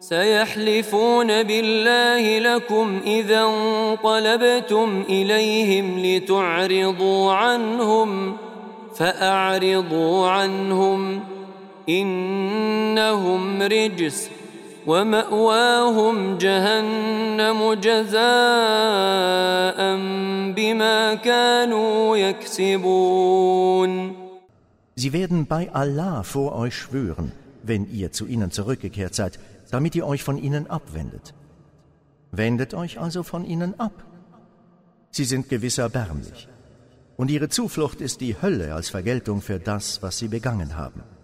سيحلفون بالله لكم إذا انقلبتم إليهم لتعرضوا عنهم فأعرضوا عنهم إنهم رجس ومأواهم جهنم جزاء بما كانوا يكسبون. Sie werden bei Allah vor euch schwören, wenn ihr zu ihnen zurückgekehrt seid, damit ihr euch von ihnen abwendet. Wendet euch also von ihnen ab. Sie sind gewiss erbärmlich. Und ihre Zuflucht ist die Hölle als Vergeltung für das, was sie begangen haben.